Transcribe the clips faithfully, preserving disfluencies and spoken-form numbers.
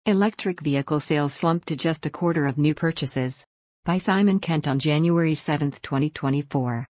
Electric vehicle sales slumped to just a quarter of new purchases. By Simon Kent on January seventh, twenty twenty-four.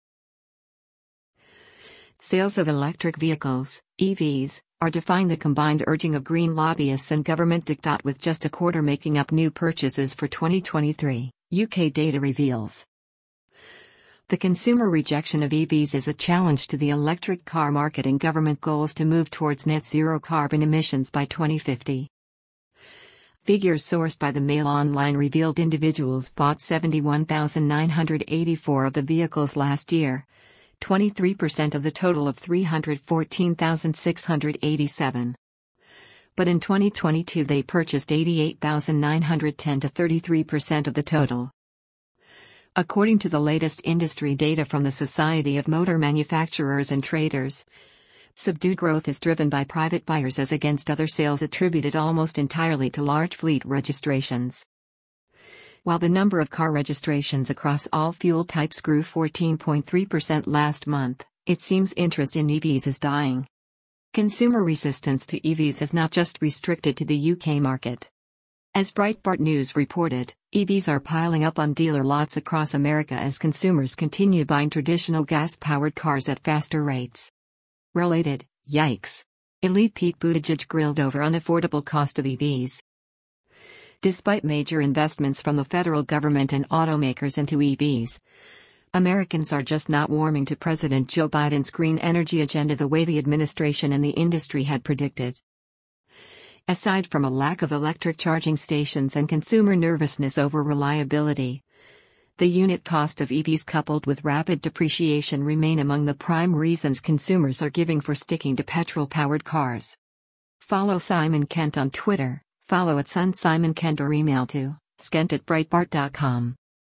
Sales of electric vehicles, E Vs, are defying the combined urging of green lobbyists and government diktat, with just a quarter making up new purchases for twenty twenty-three, U K data reveals. The consumer rejection of E Vs is a challenge to the electric car market and government goals to move towards net zero carbon emissions by twenty fifty. Figures sourced by the Mail Online revealed individuals bought seventy-one thousand nine hundred eighty-four of the vehicles last year, twenty-three percent of the total of three hundred fourteen thousand six hundred eighty-seven. But in twenty twenty-two they purchased eighty-eight thousand nine hundred ten, to thirty-three percent of the total. According to the latest industry data from the Society of Motor Manufacturers and Traders, subdued growth is driven by private buyers as against other sales attributed almost entirely to large fleet registrations. While the number of car registrations across all fuel types grew fourteen point three percent last month, it seems interest in E Vs is dying. Consumer resistance to E Vs is not just restricted to the U K market. As Breitbart News reported, E Vs are piling up on dealer lots across America as consumers continue buying traditional gas-powered cars at faster rates. Related, yikes. Elite Pete Buttigieg grilled over unaffordable cost of E Vs. Despite major investments from the federal government and automakers into E Vs, Americans are just not warming to President Joe Biden's green energy agenda the way the administration and the industry had predicted. Aside from a lack of electric charging stations and consumer nervousness over reliability, the unit cost of E Vs coupled with rapid depreciation remain among the prime reasons consumers are giving for sticking to petrol-powered cars. Follow Simon Kent on Twitter, follow at Sun Simon Kent, or email to skent at breitbart dot com.